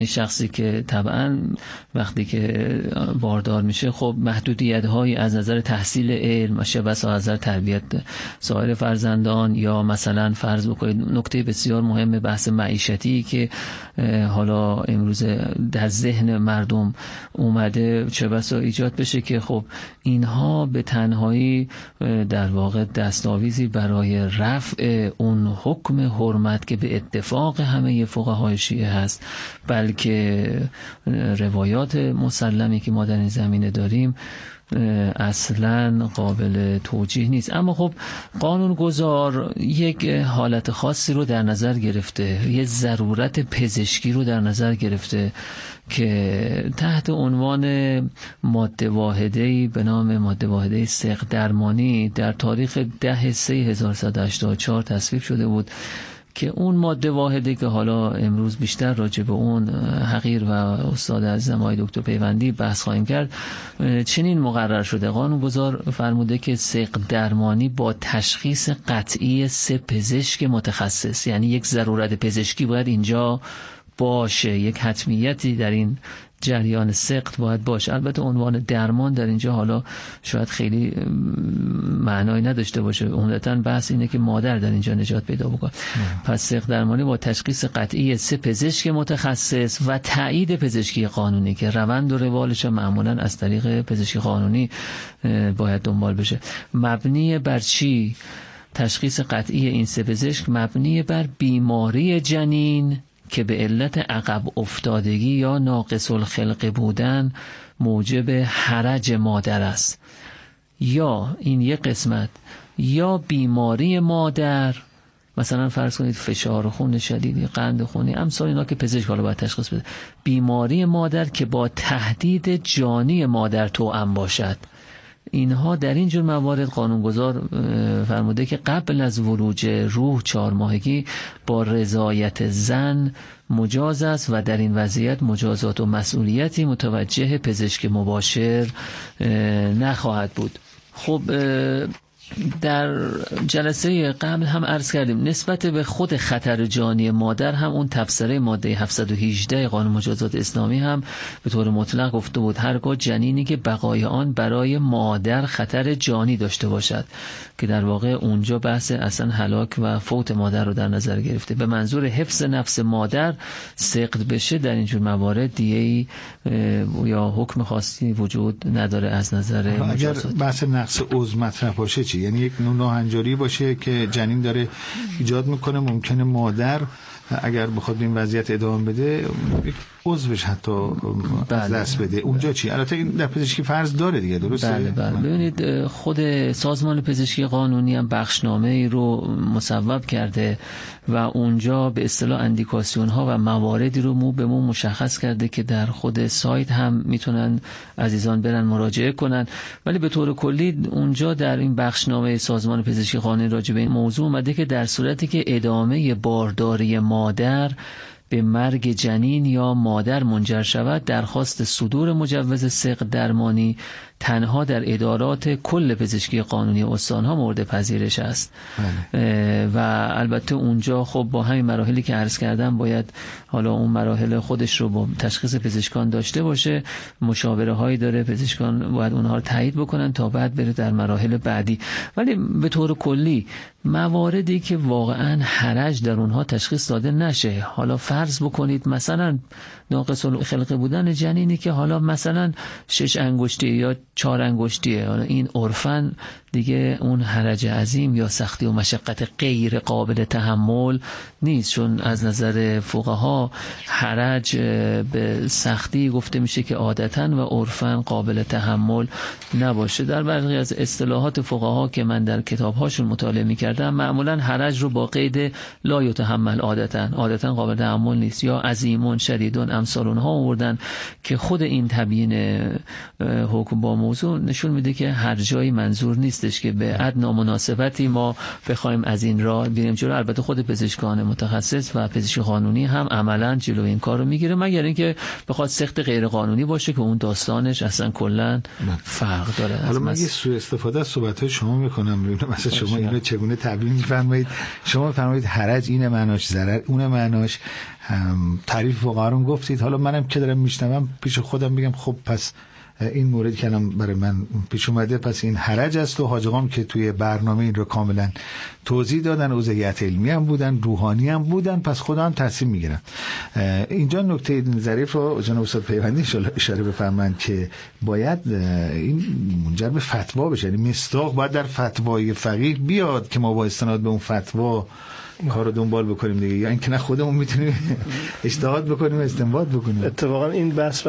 شخصی که طبعا وقتی که باردار میشه خب محدودیت‌هایی از نظر تحصیل علم، چه بسا از نظر تربیت سایر فرزندان، یا مثلا فرض بکنید نکته بسیار مهم بحث معیشتی که حالا امروز در ذهن مردم اومده، چه بسا ایجاد بشه که خب اینها به تنهایی در واقع دستاویزی برای رفع اون حکم حرمت که به اتفاق همه فقهای شیعه هست، بلکه روایات مسلمی که ما در این زمینه داریم اصلا قابل توجیه نیست. اما خب قانونگذار یک حالت خاصی رو در نظر گرفته، یه ضرورت پزشکی رو در نظر گرفته که تحت عنوان ماده واحده‌ای به نام ماده واحده سقط درمانی در تاریخ 10/3/1184 تصویب شده بود که اون ماده واحده که حالا امروز بیشتر راجع به اون حقیر و استاد عزیزم آقای دکتر پیوندی بحث خواهیم کرد، چنین مقرر شده. قانونگذار فرموده که سقط درمانی با تشخیص قطعی 3 پزشک متخصص، یعنی یک ضرورت پزشکی باید اینجا باشه، یک حتمیتی در این جریان سقط باید باشه. البته عنوان درمان در اینجا حالا شاید خیلی معنایی نداشته باشه، عمدتاً بحث اینه که مادر در اینجا نجات پیدا بکنه. پس سقط درمانی با تشخیص قطعی 3 پزشک متخصص و تایید پزشکی قانونی که روند و روالش معمولاً از طریق پزشکی قانونی باید دنبال بشه. مبنی بر چی تشخیص قطعی این 3 پزشک؟ مبنی بر بیماری جنین که به علت عقب افتادگی یا ناقص الخلقه بودن موجب حرج مادر است، یا این یک قسمت، یا بیماری مادر، مثلا فرض کنید فشار خون شدیدی، قند خونی، امثال اینا که پزشک حالا باید تشخیص بده. بیماری مادر که با تهدید جانی مادر توأم باشد. اینها در این جور موارد قانونگذار فرموده که قبل از ولوج روح 4 ماهگی با رضایت زن مجاز است و در این وضعیت مجازات و مسئولیتی متوجه پزشک مباشر نخواهد بود. خب در جلسه قبل هم عرض کردیم نسبت به خود خطر جانی مادر هم اون تفسیر ماده 718 قانون مجازات اسلامی هم به طور مطلق گفته بود هرگاه جنینی که بقای آن برای مادر خطر جانی داشته باشد، که در واقع اونجا بحث اصلا هلاک و فوت مادر رو در نظر گرفته، به منظور حفظ نفس مادر سقط بشه، در اینجور موارد دیگه یا حکم خاصی وجود نداره از نظر مجازات. اگر بحث نقص عضو مطرح باشه چی؟ یعنی یک ناهنجاری باشه که جنین داره ایجاد میکنه، ممکنه مادر اگر بخواد این وضعیت ادامه بده عضوش حتی از دست بده، اونجا چی؟ البته این در پزشکی فرض داره دیگه، درسته؟ بله. ببینید خود سازمان پزشکی قانونی هم بخشنامه رو مصوب کرده و اونجا به اصطلاح اندیکاسیون ها و مواردی رو مو به مو مشخص کرده که در خود سایت هم میتونن عزیزان برن مراجعه کنن. ولی به طور کلی اونجا در این بخشنامه سازمان پزشکی قانونی راجع به این موضوع اومده که در صورتی که ادامه بارداری مادر به مرگ جنین یا مادر منجر شود، درخواست صدور مجوز سقط درمانی تنها در ادارات کل پزشکی قانونی استان‌ها مورد پذیرش است. و البته اونجا خب با همین مراحلی که عرض کردم باید حالا اون مراحل خودش رو با تشخیص پزشکان داشته باشه، مشاوره هایی داره، پزشکان باید اونها رو تایید بکنن تا بعد بره در مراحل بعدی. ولی به طور کلی مواردی که واقعا حرج در اونها تشخیص داده نشه، حالا فرض بکنید مثلا ناقص الخلقه بودن جنینی که حالا مثلا 6 انگشتی یا 4 انگشتیه، حالا این عرفاً دیگه اون حرج عظیم یا سختی و مشقت غیر قابل تحمل نیست، چون از نظر فقها حرج به سختی گفته میشه که عادتاً و عرفاً قابل تحمل نباشه. در برخی از اصطلاحات فقها که من در کتابهاشون مطالعه میکردم معمولاً حرج رو با قید لا یتحمل عادتاً قابل تحمل نیست یا عظیمون شدیدون امثال اونها آوردن که خود این تبیین حکم با موضوع نشون میده که هر جایی منظور نیستش که به ادنا مناسبتی ما بخوایم از این راه بریم جلو. البته خود پزشکان متخصص و پزشک قانونی هم عملاً جلو این کارو میگیره، مگر اینکه بخواد سخت غیر قانونی باشه که اون داستانش اصلا کلاً فرق داره. حالا من یه سوء استفاده از صحبت‌های شما میکنم، ببینم مثلا شما اینو چگونه تبیین می‌فرمایید. شما فرمایید حرج این معناش ضرر، اون معناش تعریف فقها گفتید. حالا منم که دارم میشنوم پیش خودم میگم خب پس این مورد که الان برای من پیش اومده پس این حرج است و حاج آقام که توی برنامه این رو کاملا توضیح دادن، اوضاعیت علمی هم بودن، روحانی هم بودن، پس خدا هم تصمیم میگیرن. اینجا نکته ظریف رو جناب استاد پیوندی اشاره بفرمایند که باید این منجر به فتوا بشه، یعنی مصداق باید در فتوای فقیه بیاد که ما با استناد به اون فتوا کار رو دنبال بکنیم دیگه، یا اینکه نه خودمون میتونیم اجتهاد بکنیم و استنباط بکنیم. اتفاقا این بحث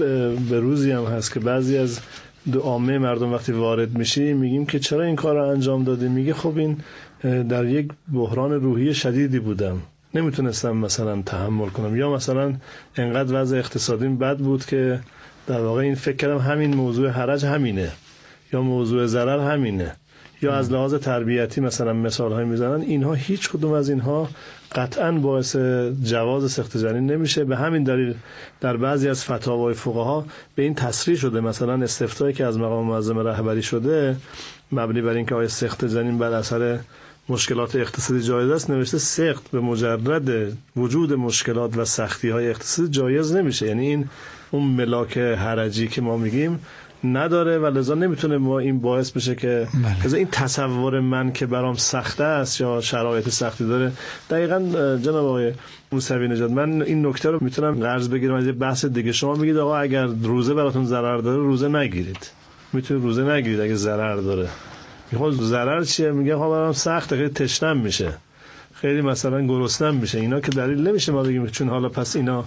به روزی هم هست که بعضی از عامه مردم وقتی وارد میشیم میگیم که چرا این کار رو انجام دادی، میگه خب این در یک بحران روحی شدیدی بودم، نمیتونستم مثلا تحمل کنم، یا مثلا انقدر وضع اقتصادیم بد بود که در واقع این فکر کردم همین موضوع حرج همینه، یا موضوع ضرر همینه، یا از لحاظ تربیتی مثلا مثال های میزنن. اینها هیچ کدوم از اینها قطعا باعث جواز سخت جنین نمیشه. به همین دلیل در بعضی از فتاوای فقها به این تصریح شده، مثلا استفتایی که از مقام معظم رهبری شده مبنی بر اینکه آیا سخت جنین بر اثر مشکلات اقتصادی جایز است، نوشته سخت به مجرد وجود مشکلات و سختی های اقتصادی جایز نمیشه. یعنی این اون ملاک حرجی که ما میگیم نداره و لذا نمیتونه ما این باعث بشه که لذا این تصور من که برام سخته است یا شرایط سختی داره. دقیقاً جناب آقای موسوی نژاد من این نکته رو میتونم قرض بگیرم از یه بحث دیگه. شما میگید آقا اگر روزه براتون ضرر داره روزه نگیرید، میتونید روزه نگیرید اگه ضرر داره. میگم ضرر چیه؟ میگه آقا برام سخته، خیلی تشنم میشه، خیلی مثلا گرسنم میشه. اینا که دلیل نمیشه ما بگیم چون حالا پس اینا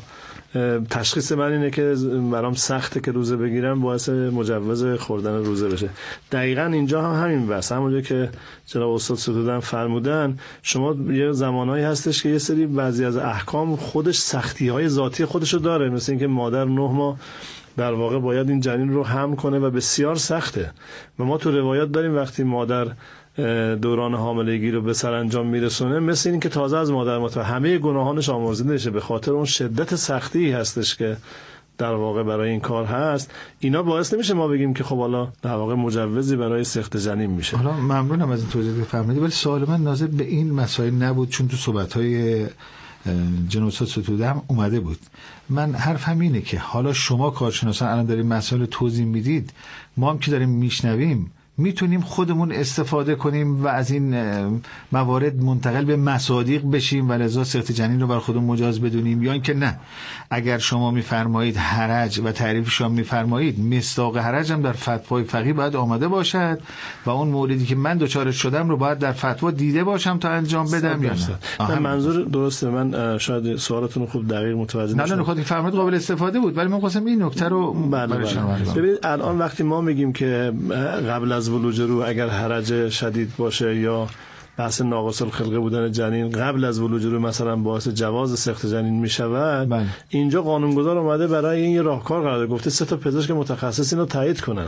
تشخیص من اینه که برام سخته که روزه بگیرم باعث مجوز خوردن روزه بشه. دقیقاً اینجا هم همین بحث، همونجا که جناب استاد ستودن فرمودن، شما یه زمانهایی هستش که یه سری بعضی از احکام خودش سختی‌های ذاتی خودشو داره، مثل اینکه مادر 9 ماه در واقع باید این جنین رو حمل کنه و بسیار سخته. و ما تو روایات داریم وقتی مادر دوران حاملگی رو به سرانجام میرسونه مثل این که تازه از مادر متولد همه گناهانش آمرزیده نشه، به خاطر اون شدت سختی هستش که در واقع برای این کار هست. اینا باعث نمیشه ما بگیم که خب حالا در واقع مجوزی برای سخت جنین میشه. حالا ممنونم از این توضیحی که فرمودید، ولی سوال من ناظر به این مسائل نبود چون تو صحبت‌های جناب استاد ستودم اومده بود. من حرفم اینه که حالا شما کارشناسان الان دارین مسائل توضیح میدید، ما هم که داریم میشنویم میتونیم خودمون استفاده کنیم و از این موارد منتقل به مصادیق بشیم و لذا سخت جنین رو بر خودمون مجاز بدونیم، یا اینکه نه اگر شما میفرمایید حرج و تعریفش هم میفرمایید مصداق حرج هم در فتوای فقیه باید آمده باشد و اون موردی که من دوچارش شدم رو باید در فتوا دیده باشم تا انجام بدم یا نه. منظور درسته، من شاید سوالتون رو خوب دقیق متوجه نشدم. نه نکاتی فرمایید قابل استفاده بود ولی من خواستم این نکته رو ببینید الان وقتی ما میگیم که قبل از ولوج روح اگر حرج شدید باشه یا بحث ناقص الخلقه بودن جنین قبل از ولوج روح مثلا باعث جواز سخت جنین میشود، اینجا قانونگذار اومده برای این یه راهکار قرار گفته 3 تا پزشک متخصص اینو تایید کنن.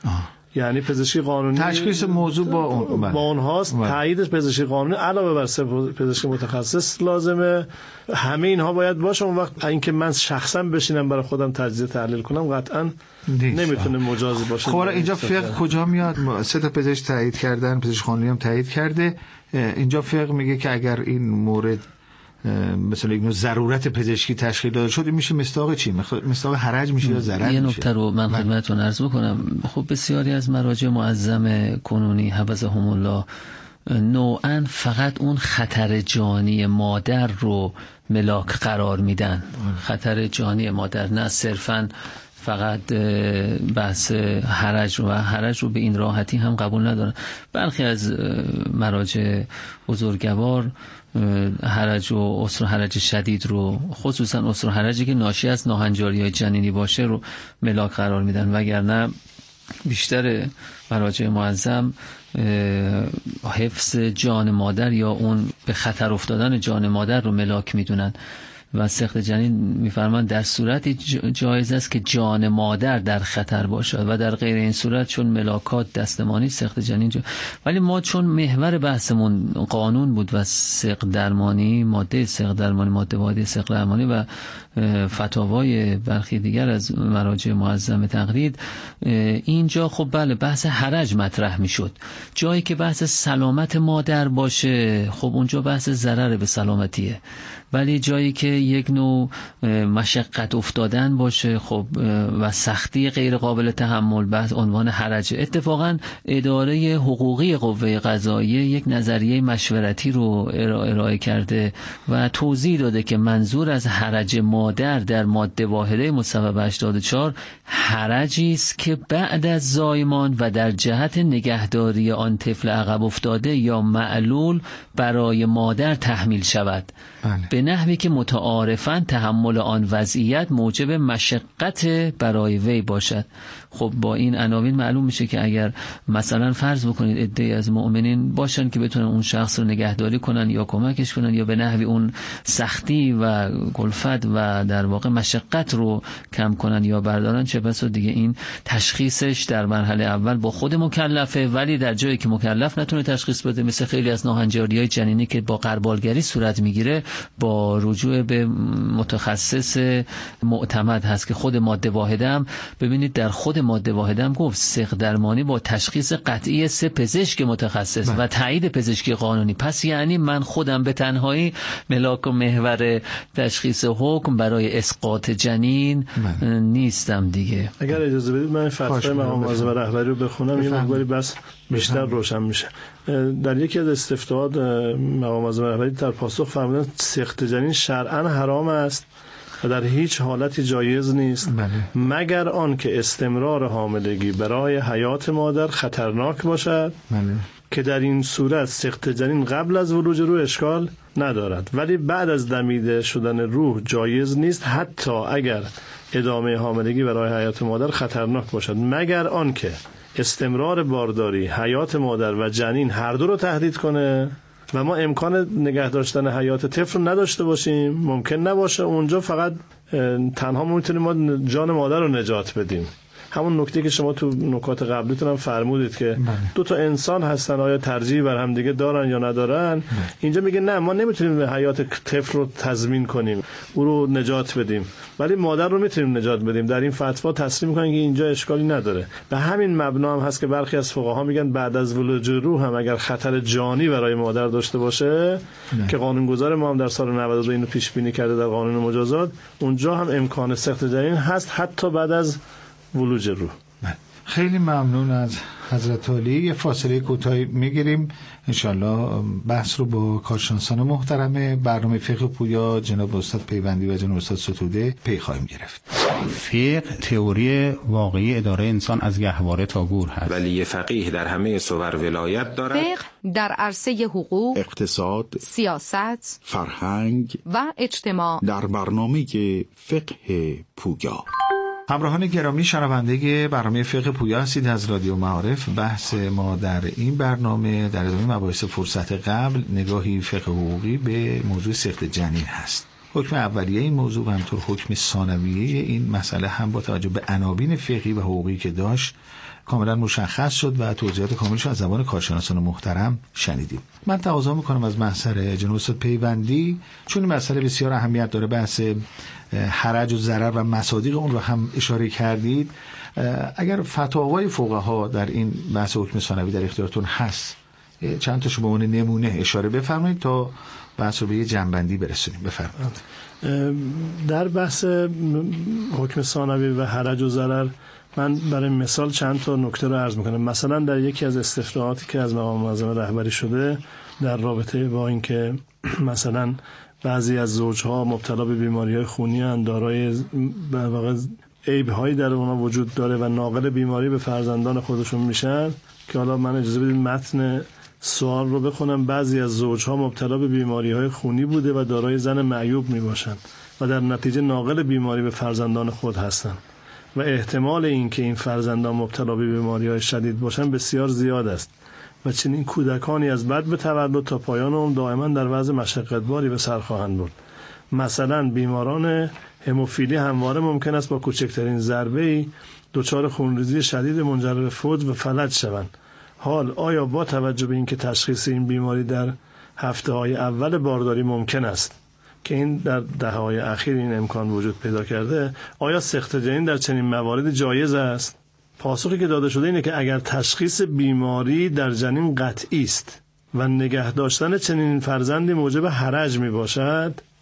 یعنی پزشکی قانونی تشخیص موضوع با اونهاست، تایید پزشکی قانونی علاوه بر پزشکی متخصص لازمه. همه اینها باید باشه. اون وقت اینکه من شخصا بشینم برای خودم تجزیه تحلیل کنم قطعا نمیتونه مجازی باشه. خب اینجا فقه کجا میاد؟ 3 تا پزشک تایید کردن، پزشک قانونی هم تایید کرده. اینجا فقه میگه که اگر این مورد مثلا یک نوع ضرورت پزشکی تشخیص داده شد میشه مصداق چی؟ مصداق حرج میشه یا ضرر میشه؟ یه نکته رو من خدمتتون عرض بکنم. خب بسیاری از مراجع معظم کنونی حفظهم الله نوعاً فقط اون خطر جانی مادر رو ملاک قرار میدن. خطر جانی مادر، نه صرفاً فقط بحث حرج رو به این راحتی هم قبول ندارن. برخی از مراجع بزرگوار حرج و عسر حرج شدید رو، خصوصا عسر حرجی که ناشی از ناهنجاری‌های جنینی باشه، رو ملاک قرار میدن، وگرنه بیشتر مراجع معظم حفظ جان مادر یا اون به خطر افتادن جان مادر رو ملاک میدونن و سخت جنین میفرمان در صورتی جایز است که جان مادر در خطر باشد و در غیر این صورت چون ملاکات دستمانی سخت جنین ولی ما چون محور بحثمون قانون بود و سقط درمانی، ماده سقط درمانی، ماده واحده سقط درمانی و فتاوای برخی دیگر از مراجع معظم تقلید، اینجا خب بله بحث حرج مطرح میشد. جایی که بحث سلامت مادر باشه خب اونجا بحث ضرر به سلامتیه، ولی جایی که یک نوع مشقت افتادن باشه خب و سختی غیر قابل تحمل، بحث عنوان حرج. اتفاقا اداره حقوقی قوه قضاییه یک نظریه مشورتی رو ارائه کرده و توضیح داده که منظور از حرج مادر در ماده واحده مصوبه 84 حرجی است که بعد از زایمان و در جهت نگهداری آن طفل عقب افتاده یا معلول برای مادر تحمیل شود به نحوی که متعارفاً تحمل آن وضعیت موجب مشقت برای وی باشد. خب با این عناوین معلوم میشه که اگر مثلا فرض بکنید عده‌ای از مؤمنین باشن که بتونن اون شخص رو نگهداری کنن یا کمکش کنن یا به نحوی اون سختی و کلفت و در واقع مشقت رو کم کنن یا بردارن، چه بسا دیگه این تشخیصش در مرحله اول با خود مکلفه، ولی در جایی که مکلف نتونه تشخیص بده، مثل خیلی از ناهنجاری‌های جنینی که با غربالگری صورت میگیره، با رجوع به متخصص معتمد هست که خود ماده واحده هم ببینید در خود ماده واحده هم گفت ثقل درمانی با تشخیص قطعی 3 پزشک متخصص و تایید پزشکی قانونی. پس یعنی من خودم به تنهایی ملاک و محور تشخیص حکم برای اسقاط جنین نیستم دیگه. اگر اجازه بدید من فتوای مقام معظم رهبری رو بخونم یه مقداری بس بیشتر روشن میشه. در یکی از استفتاءات مقام معظم رهبری در پاسخ فرمودن سقط جنین شرعاً حرام است و در هیچ حالتی جایز نیست مگر آن که استمرار حاملگی برای حیات مادر خطرناک باشد که در این صورت سقط جنین قبل از ولوج روح اشکال ندارد، ولی بعد از دمیده شدن روح جایز نیست حتی اگر ادامه حاملگی برای حیات مادر خطرناک باشد مگر آن که استمرار بارداری حیات مادر و جنین هر دو رو تهدید کنه و ما امکان نگه داشتن حیات طفل رو نداشته باشیم. ممکن نباشه اونجا فقط تنها میتونیم ما جان مادر رو نجات بدیم. همون نکته که شما تو نکات قبلیتون هم فرمودید که دو تا انسان هستن، آیا ترجیح بر هم دیگه دارن یا ندارن. اینجا میگه نه، ما نمیتونیم حیات طفل رو تضمین کنیم، او رو نجات بدیم، ولی مادر رو میتونیم نجات بدیم. در این فتوا تصریح میکنن که اینجا اشکالی نداره. به همین مبنا هم هست که برخی از فقها میگن بعد از ولوج روح هم اگر خطر جانی برای مادر داشته باشه که قانونگذار ما هم در سال 92 اینو پیش بینی کرده در قانون مجازات، اونجا هم امکان سقط جنین هست حتی بعد از ولوج روح. خیلی ممنون از حضرت عالی. یه فاصله کوتاهی میگیریم، انشالله بحث رو با کارشناسان محترم برنامه فقه پویا جناب استاد پیوندی و جناب استاد ستوده پی خواهیم گرفت. فقه تئوری واقعی اداره انسان از گهواره تا گور هست، ولی فقیه در همه صور ولایت دارد. فقه در عرصه حقوق، اقتصاد، سیاست، فرهنگ و اجتماع در برنامه فقه پویا. همراهان گرامی، شنونده برنامه فقه پویا هستید از رادیو معارف. بحث ما در این برنامه در ادامه مباحث فرصت قبل نگاهی فقه حقوقی به موضوع سقط جنین هست. حکم اولیه این موضوع و همطور حکم ثانویه این مسئله هم با توجه به عناوین فقهی و حقوقی که داشت کاملا مشخص شد و توضیحات کاملش از زبان کارشناسان محترم شنیدیم. من تقاضا میکنم از محضر جناب استاد پیوندی، چون این مسئله بسیار اهمیت داره، بحث حرج و ضرر و مصادیق اون رو هم اشاره کردید، اگر فتاوای فقها در این بحث حکم ثانوی در اختیارتون هست چند تاشو به عنوان نمونه اشاره بفرمایید تا بحث رو به یه جنبندی برسونیم. بفرمایید. در بحث حکم ثانوی و حرج و ضرر من برای مثال چند تا نکته رو عرض میکنم. مثلا در یکی از استفتاءاتی که از مقام معظم رهبری شده در رابطه با این که مثلا بعضی از زوجها مبتلا به بیماری‌های خونی اند، دارای عیب‌هایی در اونها وجود داره و ناقل بیماری به فرزندان خودشون میشن، که حالا من اجازه بدید متن سوال رو بخونم. بعضی از زوجها مبتلا به بیماری‌های خونی بوده و دارای زن معیوب میباشند و در نتیجه ناقل بیماری به فرزندان خود هستند و احتمال این که این فرزندان مبتلا به بیماری‌های شدید باشند بسیار زیاد است و چنین کودکانی از بد به تولد تا پایان عمر دائما در وضع مشقتباری به سر خواهند برد. مثلا بیماران هموفیلی همواره ممکن است با کوچکترین ضربه‌ای دچار خونریزی شدید منجر به فوت و فلج شوند. حال آیا با توجه به اینکه تشخیص این بیماری در هفته‌های اول بارداری ممکن است که این در دهه‌های اخیر این امکان وجود پیدا کرده، آیا سقط جنین در چنین مواردی جایز است؟ پاسخی که داده شده اینه که اگر تشخیص بیماری در جنین قطعی است و نگه داشتن چنین فرزندی موجب حرج می باشد،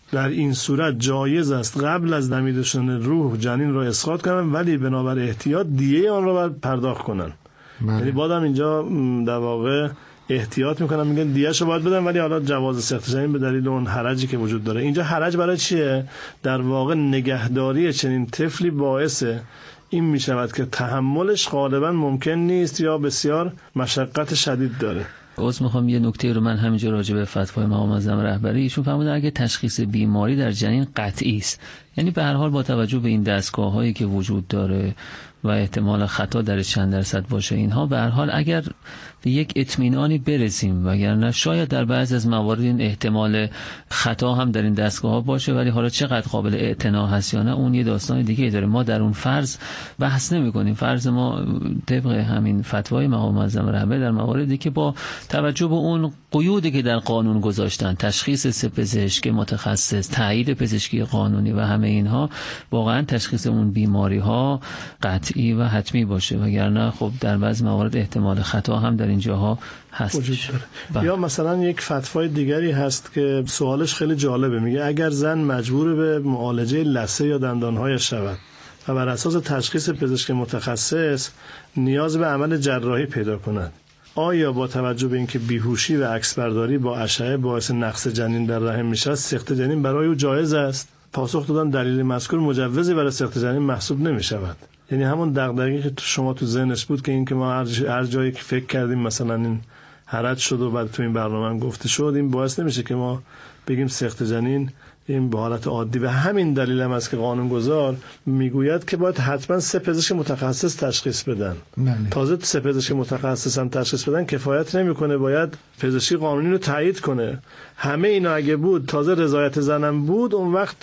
در این صورت جایز است قبل از دمیده شدن روح جنین را اسقاط کنن، ولی بنابر احتیاط دیه آن را پرداخت کنن. یعنی بادم اینجا در واقع احتیاط میکنن، میگن دیه‌شو باید بدن، ولی حالا جواز سخت جنین به دلیل اون حرجی که وجود داره. اینجا حرج برای چیه؟ در واقع نگهداری چنین طفلی باعث این میشود که تحملش غالبا ممکن نیست یا بسیار مشقت شدید داره. میخوام یه نکته رو من همینجا راجع به فتوای مقام معظم رهبری ایشون فرمودن اگه تشخیص بیماری در جنین قطعی است، یعنی به هر حال با توجه به این دستگاه‌هایی که وجود داره و احتمال خطا در چند درصد باشه، اینها به هر حال اگر به یک اطمینانی برسیم، وگرنه شاید در بعضی از موارد این احتمال خطا هم در این دستگاه‌ها باشه، ولی حالا چقدر قابل اعتنا هست یا نه اون یه داستان دیگه داره. ما در اون فرض بحث نمی‌کنیم. فرض ما طبق همین فتوای مقام معظم رهبری در مواردی که با توجه به اون قیودی که در قانون گذاشتن، تشخیص سه پزشک متخصص، تایید پزشکی قانونی و همه اینها، واقعا تشخیص اون بیماری‌ها قطعی و حتمی باشه، وگرنه خب در بعضی موارد احتمال خطا هم در اینجاها هست. یا مثلا یک فتوای دیگری هست که سوالش خیلی جالبه، میگه اگر زن مجبور به معالجه لثه یا دندانهایش شود و بر اساس تشخیص پزشک متخصص نیاز به عمل جراحی پیدا کند، آیا با توجه به اینکه بیهوشی و عکسبرداری با اشعه باعث نقص جنین در رحم میشه، سقط جنین برای او جایز است؟ پاسخ دادن دلیل مذکور مجوزی برای سقط جنین محسوب نمیشود. یعنی همون دغدغه‌ای که شما تو ذهنش بود که این که ما هر جایی که فکر کردیم مثلا این حرج شد و بعد تو این برنامه هم گفته شد، این باعث نمیشه که ما بگیم سقط جنین این به حالت عادی. و همین دلیل هم است که قانونگذار میگوید که باید حتما سه پزشک متخصص تشخیص بدن. تازه سه پزشک متخصص هم تشخیص بدن کفایت نمیکنه، باید پزشکی قانونی رو تایید کنه. همه اینا اگه بود، تازه رضایت زنم بود، اون وقت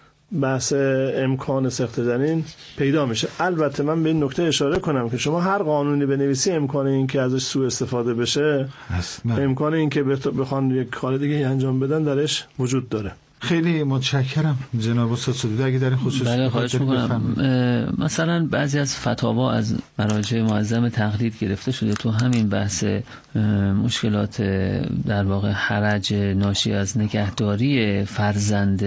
بحث امکان سقط جنین پیدا میشه. البته من به این نکته اشاره کنم که شما هر قانونی بنویسی امکان این که ازش سوء استفاده بشه، امکان این که بخوان یک کار دیگه انجام بدن درش وجود داره. خیلی متشکرم جناب استاد صدوقی. اگه در این خصوص بله خواهش میکنم. مثلا بعضی از فتاوا از مراجع معظم تقلید گرفته شده تو همین بحث مشکلات در واقع حرج ناشی از نگهداری فرزند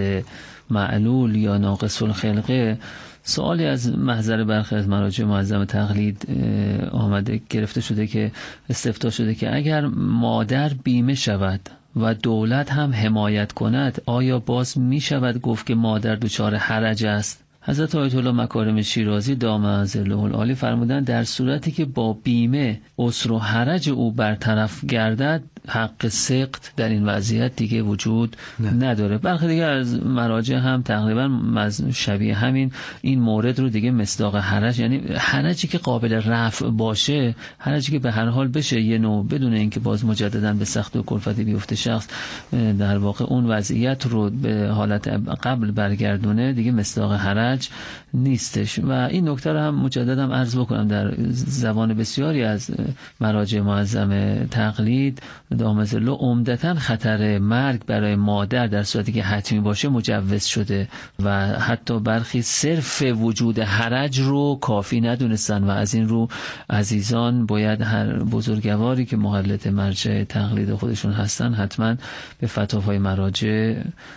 معلول یا ناقص الخلقه. سوالی از محضر برخی از مراجع معظم تقلید آمده گرفته شده که استفتاء شده که اگر مادر بیمه شود و دولت هم حمایت کند، آیا باز می شود گفت که مادر دچار حرج است؟ حضرت آیت الله مکارم شیرازی دام ظله العالی فرمودند در صورتی که با بیمه عسر و حرج او برطرف گردد، حق سقط در این وضعیت دیگه وجود نداره. برخی دیگه از مراجع هم تقریبا شبیه همین این مورد رو دیگه مصداق حرج، یعنی حرجی که قابل رفع باشه، حرجی که به هر حال بشه یه نوع بدون اینکه باز مجددا به سخت و کلفتی بیفته شخص در واقع اون وضعیت رو به حالت قبل برگردونه، دیگه مصداق حرج نیستش. و این نکته رو هم مجددا عرض بکنم در زبان بسیاری از مراجع معظم تقلید دام ظله عمدتاً خطر مرگ برای مادر در صورتی که حتمی باشه مجوز شده و حتی برخی صرف وجود حرج رو کافی ندونستن و از این رو عزیزان باید هر بزرگواری که مقلد مرجع تقلید خودشون هستن حتما به فتاوای مراجع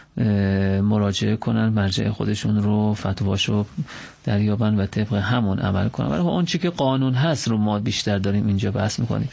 مراجعه کنن، مرجع خودشون رو فتواشو دریابن و طبق همون عمل کنن. ولی اون چیزی که قانون هست رو ما بیشتر داریم اینجا بحث میکنیم.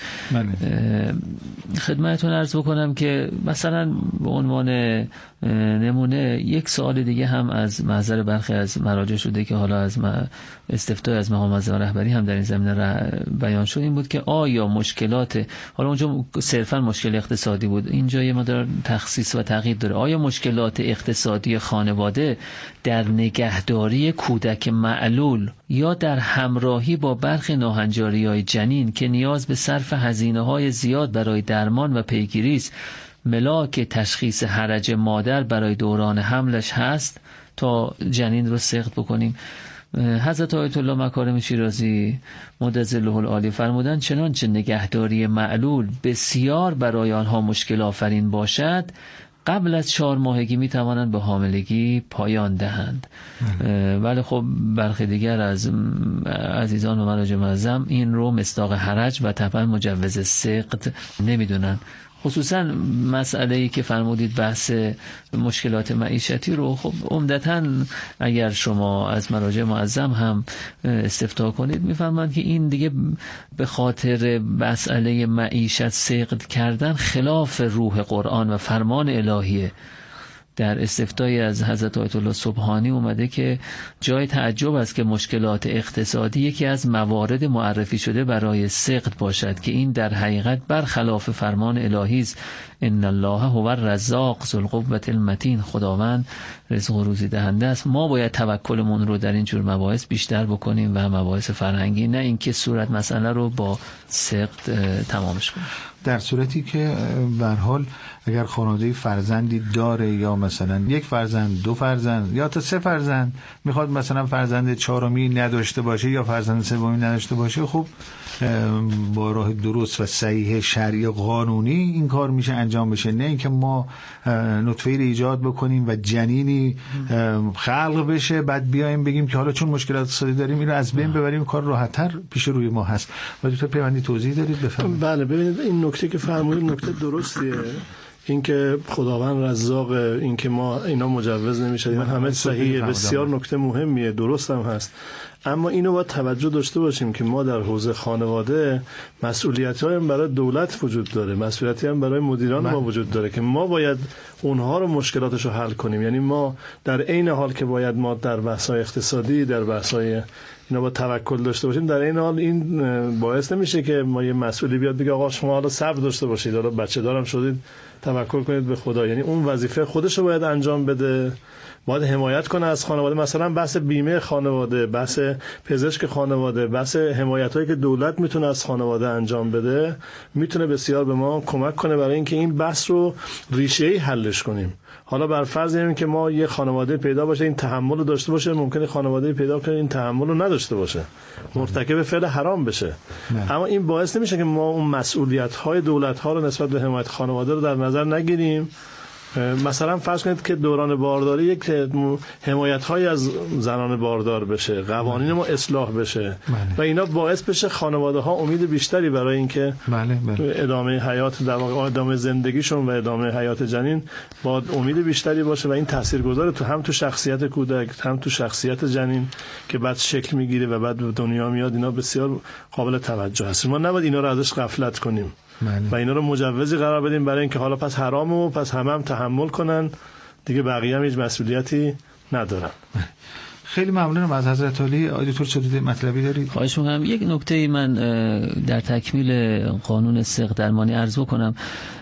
خدمتتون عرض بکنم که مثلا به عنوان نمونه یک سوال دیگه هم از محضر برخی از مراجع شده که حالا از استفتای از مقام معظم رهبری هم در این زمینه بیان شد، این بود که آیا مشکلات، حالا اونجا صرفا مشکل اقتصادی بود، اینجا یه مقدار تخصیص و تغییر داره، آیا مشکلات اقتصادی خانواده در نگهداری کودک معلول یا در همراهی با برخی ناهنجاری‌های جنین که نیاز به صرف هزینه‌های زیاد برای درمان و پیگیری است، ملاک تشخیص حرج مادر برای دوران حملش هست تا جنین رو سقط بکنیم؟ حضرت آیت الله مکارم شیرازی مد ظله العالی فرمودند چنانچه نگهداری معلول بسیار برای آنها مشکل آفرین باشد، قبل از 4 ماهگی می توانند به حاملگی پایان دهند. ولی خب برخی دیگر از عزیزان و مراجع معظم این رو مصداق حرج و طبعا مجوز سقط نمیدونن. خصوصا مسئله‌ای که فرمودید بحث مشکلات معیشتی رو، خب عمدتاً اگر شما از مراجع معظم هم استفتاء کنید میفهمند که این دیگه به خاطر مسئله معیشت سقط کردن خلاف روح قرآن و فرمان الهیه. در استفتای از حضرت آیت الله سبحانی اومده که جای تعجب است که مشکلات اقتصادی یکی از موارد معرفی شده برای سقط باشد که این در حقیقت برخلاف فرمان الهی است. ان الله هو الرزاق ذو القوة المتین، خداوند رزق و روزی دهنده است. ما باید توکلمون رو در این جور مباحث بیشتر بکنیم و مباحث فرهنگی، نه اینکه صورت مسئله رو با سقط تمامش کنیم. در صورتی که به هر حال اگر خانواده فرزندی داره یا مثلا یک فرزند، دو فرزند یا تا 3 فرزند میخواد مثلا فرزند 4می نداشته باشه یا فرزند 3می نداشته باشه، خب با راه درست و صحیح شرعی قانونی این کار میشه انجام بشه، نه اینکه ما نطفه‌ای رو ایجاد بکنیم و جنینی خلق بشه بعد بیایم بگیم که حالا چون مشکلات اقتصادی داریم این رو از بین ببریم، کار راحت‌تر پیش روی ما هست. و دکتر پیوندی توضیح دارید بفرمایید. بله ببینید این نکته که فرمودید نکته درستیه، اینکه خداوند رزاق، اینکه ما اینا مجوز نمیشه، این همه صحیحه، بسیار نکته مهمیه، درست هم هست. اما اینو باید توجه داشته باشیم که ما در حوزه خانواده مسئولیت‌های هم برای دولت وجود داره، مسئولیتی هم برای مدیران ما وجود داره که ما باید اونها رو مشکلاتش رو حل کنیم. یعنی ما در عین حال که باید ما در بحث‌های اقتصادی، در بحث‌های اینا با توکل داشته باشیم، در این حال این باعث نمیشه که ما یه مسئولی بیاد بگه آقا شما حالا صبر داشته باشید، حالا بچه دارم شدید توکل کنید به خدا. یعنی اون وظیفه خودش رو باید انجام بده، باید حمایت کنه از خانواده. مثلا بحث بیمه خانواده، بحث پزشک خانواده، بحث حمایتایی که دولت میتونه از خانواده انجام بده میتونه بسیار به ما کمک کنه برای اینکه این بحث رو ریشه‌ای حلش کنیم. حالا بر فرض این که ما یه خانواده پیدا باشه این تحمل رو داشته باشه، ممکنه خانواده پیدا کنه این تحمل رو نداشته باشه، مرتکب فعل حرام بشه. اما این باعث نمیشه که ما اون مسئولیت‌های دولت‌ها رو نسبت به حمایت خانواده رو در نظر نگیریم. مثلا فرض کنید که دوران بارداری یک حمایت‌های از زنان باردار بشه، قوانین ما اصلاح بشه و اینا باعث بشه خانواده‌ها امید بیشتری برای اینکه ادامه حیات، در واقع ادامه زندگیشون و ادامه حیات جنین با امید بیشتری باشه و این تاثیرگذاره تو هم تو شخصیت کودک هم تو شخصیت جنین که بعد شکل میگیره و بعد به دنیا میاد. اینا بسیار قابل توجه هست، ما نباید اینا رو ازش غفلت کنیم و اینا رو مجوزی قرار بدیم برای اینکه حالا پس حرامه و پس هم تحمل کنن دیگه، بقیه هم هیچ مسئولیتی ندارن. خیلی ممنونم از حضرت علی. دکتر چه مطلبی دارید؟ خواهش می‌کنم. یک نکته من در تکمیل قانون سقط درمانی عرض بکنم.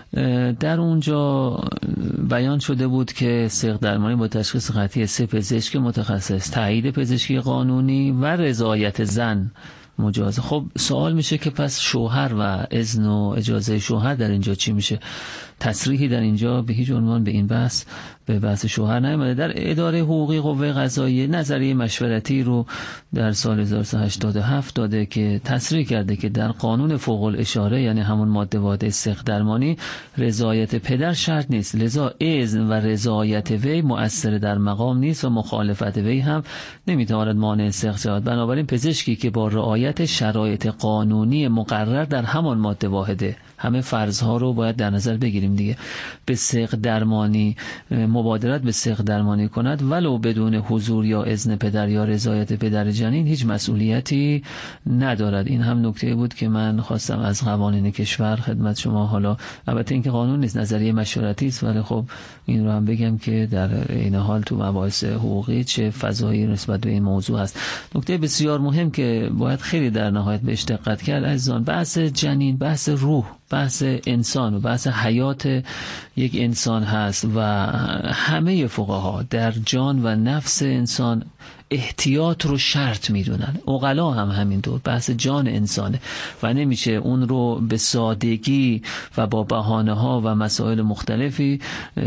در اونجا بیان شده بود که سقط درمانی با تشخیص قطعی 3 پزشک متخصص، تایید پزشکی قانونی و رضایت زن مجاز. خب سوال میشه که پس شوهر و اذن و اجازه شوهر در اینجا چی میشه؟ تصریحی در اینجا به هیچ عنوان به این بحث، به بحث شوهر نیامده. در اداره حقوقی قوه قضاییه نظریه مشورتی رو در سال 1387 داده که تصریح کرده که در قانون فوق الاشاره، یعنی همون ماده واحد سقط درمانی، رضایت پدر شرط نیست، لذا اذن و رضایت وی مؤثر در مقام نیست و مخالفت وی هم نمیتواند مانع سقط شود. بنابراین پزشکی که با رعایت شرایط قانونی مقرر در همان ماده واحده، همه فرضها رو باید در نظر بگیریم دیگه، به سقط درمانی مبادرت به سقط درمانی کند ولو بدون حضور یا اذن پدر یا رضایت پدر جنین هیچ مسئولیتی ندارد. این هم نکته بود که من خواستم از قوانین کشور خدمت شما. حالا البته این که قانون نیست، نظریه مشورتی است، ولی خب این رو هم بگم که در این حال تو مباحث حقوقی چه فضایی نسبت به این موضوع هست. نکته بسیار مهم که باید خیلی در نهایت بهش دقت کرد عزیزان، بحث جنین، بحث روح، بحث انسان و بحث حیات یک انسان هست و همه فقها در جان و نفس انسان احتیاط رو شرط میدونن. عقلا هم همینطور، بحث جان انسانه و نمیشه اون رو به سادگی و با بهانه ها و مسائل مختلفی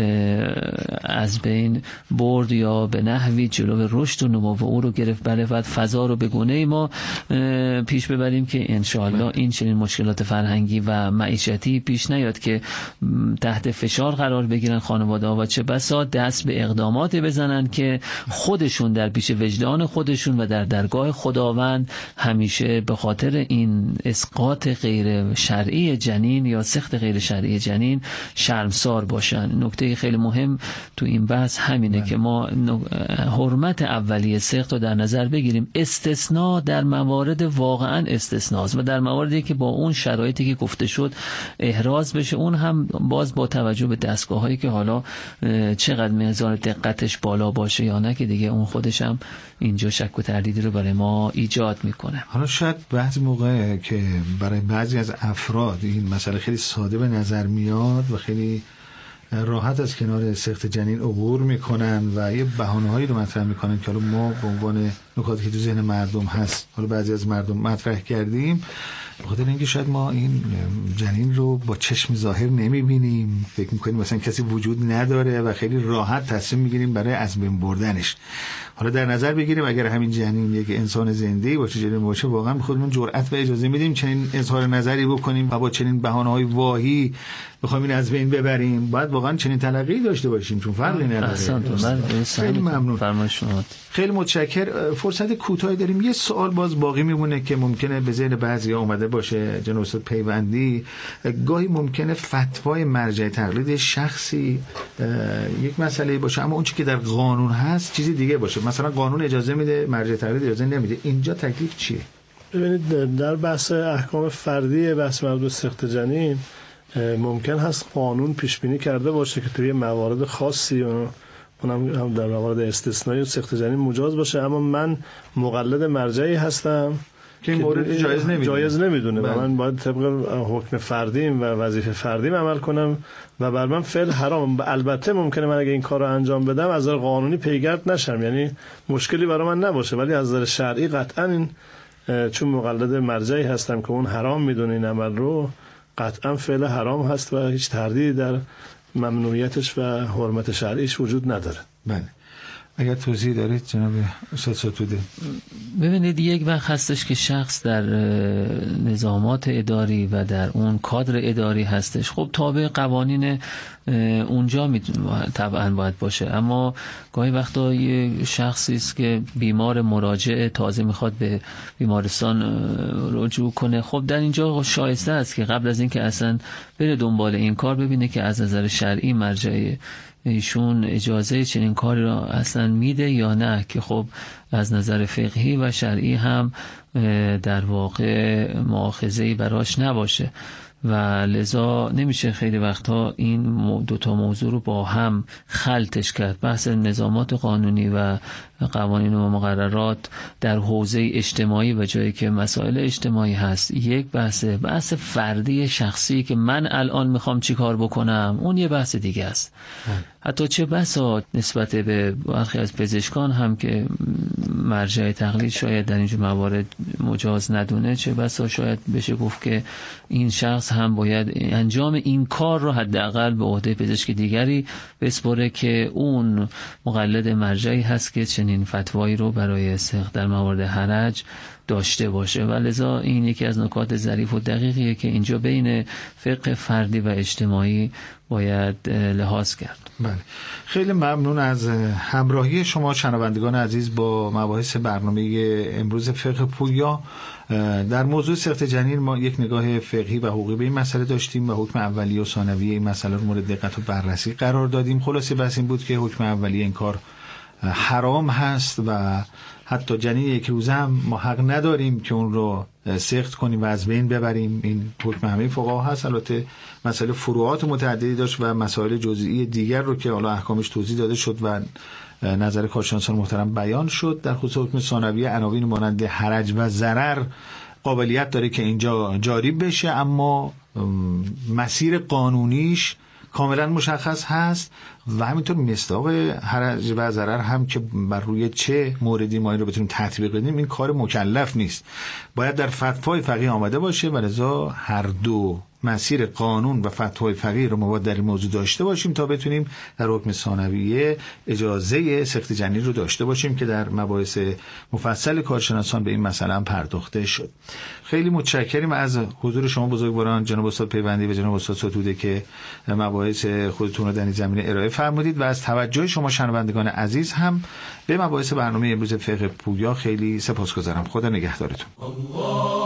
از بین برد یا به نحوی جلو رشد و نمو او رو گرفت. بله، بعد فضا رو به گونه ما پیش ببریم که انشاءالله این چنین مشکلات فرهنگی و معیشتی پیش نیاد که تحت فشار قرار بگیرن خانواده ها و چه بسا دست به اقدامات بزنن که خودشون در پیش وجدان خودشون و در درگاه خداوند همیشه به خاطر این اسقاط غیر شرعی جنین یا سقط غیر شرعی جنین شرمسار باشن. نکته خیلی مهم تو این بحث همینه که ما حرمت اولیه سقط رو در نظر بگیریم. استثناء در موارد واقعا استثناست و در مواردی که با اون شرایطی که گفته شد احراز بشه، اون هم باز با توجه به دستگاه‌هایی که حالا چقدر میزان دقتش بالا باشه یا نه، که دیگه اون خودش هم اینجا شک و تردیدی رو برای ما ایجاد میکنه. حالا شاید بعضی موقع که برای بعضی از افراد این مسئله خیلی ساده به نظر میاد و خیلی راحت از کنار سقط جنین عبور میکنن و یه بهانه‌هایی رو مطرح میکنن که حالا ما به عنوان نکاتی که تو ذهن مردم هست، حالا بعضی از مردم مطرح کردیم، به خاطر اینکه شاید ما این جنین رو با چشم ظاهر نمیبینیم، فکر میکنیم مثلا کسی وجود نداره و خیلی راحت تصمیم میگیریم برای از بین بردنش. حالا در نظر بگیریم اگر همین جنین یک انسان زنده‌ای باشه، جنین باشه، واقعا به خودمون جرأت و اجازه میدیم چنین اظهار نظری بکنیم و با چنین بهانه‌های واهی بخوایم این از بین ببریم؟ باید واقعا چنین تلقی داشته باشیم، چون فرقی نداره. خیلی ممنون. خیلی متشکرم. فرصت کوتاهی داریم. یه سوال باز باقی میمونه که ممکنه به ذهن بعضیا اومده باشه. جناب استاد پیوندی، گاهی ممکنه فتوای مرجع تقلید شخصی یک مسئله باشه، اما اون چیزی که در قانون هست چیزی دیگه باشه. مثلا قانون اجازه میده، مرجع تقلید اجازه نمیده. اینجا تکلیف چیه؟ ببینید، در بحث احکام فردی، بحث مربوط به سقط جنین، ممکن هست قانون پیش بینی کرده باشه که توی موارد خاصی، اونم در موارد استثنایی و سقط جنین مجاز باشه، اما من مقلد مرجعی هستم که این مورد جایز نمیدونه و من باید طبق حکم فردیم و وظیفه فردیم عمل کنم و بر من فعل حرام. البته ممکنه من اگه این کار رو انجام بدم از نظر قانونی پیگرد نشم، یعنی مشکلی برای من نباشه، ولی از نظر شرعی قطعا این چون مقلد مرجعی هستم که اون حرام میدونه این عمل رو، قطعا فعل حرام هست و هیچ تردیدی در ممنوعیتش و حرمت شرعیش وجود نداره. بله. اگر توضیح دارید جناب استاد ستوده. ببینید، یک وقت هستش که شخص در نظامات اداری و در اون کادر اداری هستش، خب تابع قوانین اونجا طبعا باید باشه، اما گاهی وقتا یه شخصی است که بیمار مراجع تازه میخواد به بیمارستان رجوع کنه، خب در اینجا شایسته است که قبل از اینکه اصلا بره دنبال این کار ببینه که از نظر شرعی مرجع ایشون اجازه چنین کاری را اصلا میده یا نه، که خب از نظر فقهی و شرعی هم در واقع مؤاخذه‌ای براش نباشه و لذا نمیشه خیلی وقتها این دوتا موضوع رو با هم خلطش کرد. بحث نظامات قانونی و قوانین و مقررات در حوزه اجتماعی و جایی که مسائل اجتماعی هست یک بحث فردی شخصی که من الان میخوام چی کار بکنم، اون یه بحث دیگه است. حتی چه بسا نسبت به برخی از پزشکان هم که مرجع تقلید شاید در اینجور موارد مجاز ندونه، چه بسا شاید بشه گفت که این شخص هم باید انجام این کار رو حداقل به عهده پزشک دیگری بسپره که اون مقلد مرجعی هست که چنین فتوایی رو برای سقط در موارد حرج داشته باشه. و لذا این یکی از نکات ظریف و دقیقیه که اینجا بین فقه فردی و اجتماعی باید لحاظ کرد. بله، خیلی ممنون از همراهی شما شنوندگان عزیز با مباحث برنامه امروز فقه پویا. در موضوع سقط جنین ما یک نگاه فقهی و حقوقی به این مسئله داشتیم و حکم اولیه و ثانویه این مسئله رو مورد دقت و بررسی قرار دادیم. خلاصه بس این بود که حکم اولیه این کار حرام هست و حتی جنین یک روزه هم ما حق نداریم که اون رو سقط کنیم و از بین ببریم. این حکم همه فقها هست. البته مسئله فروعات متعددی داشت و مسائل جزئی دیگر رو که حالا احکامش توضیح داده شد و نظر کارشناسان محترم بیان شد. در خصوص حکم ثانویه عناوین مانند حرج و ضرر قابلیت داره که اینجا جاری بشه، اما مسیر قانونیش کاملا مشخص هست و همینطور مصداق حرج و ضرر هم که بر روی چه موردی ما این رو بتونیم تطبیق بدیم این کار مکلف نیست، باید در فتوای فقیه آمده باشه و لذا هر دو مسیر قانون و فتوای فقیه رو ما باید در این موضوع داشته باشیم تا بتونیم در حکم ثانویه اجازه سقط جنین رو داشته باشیم که در مباحث مفصل کارشناسان به این مسئله هم پرداخته شد. خیلی متشکریم از حضور شما بزرگواران، جناب استاد پیوندی و جناب استاد ستوده که مباحث خودتون رو در این زمینه ارائه فرمودید و از توجه شما شنوندگان عزیز هم به مباحث برنامه امروز فقه پویا خیلی سپاسگزارم. خدا نگهدارتون.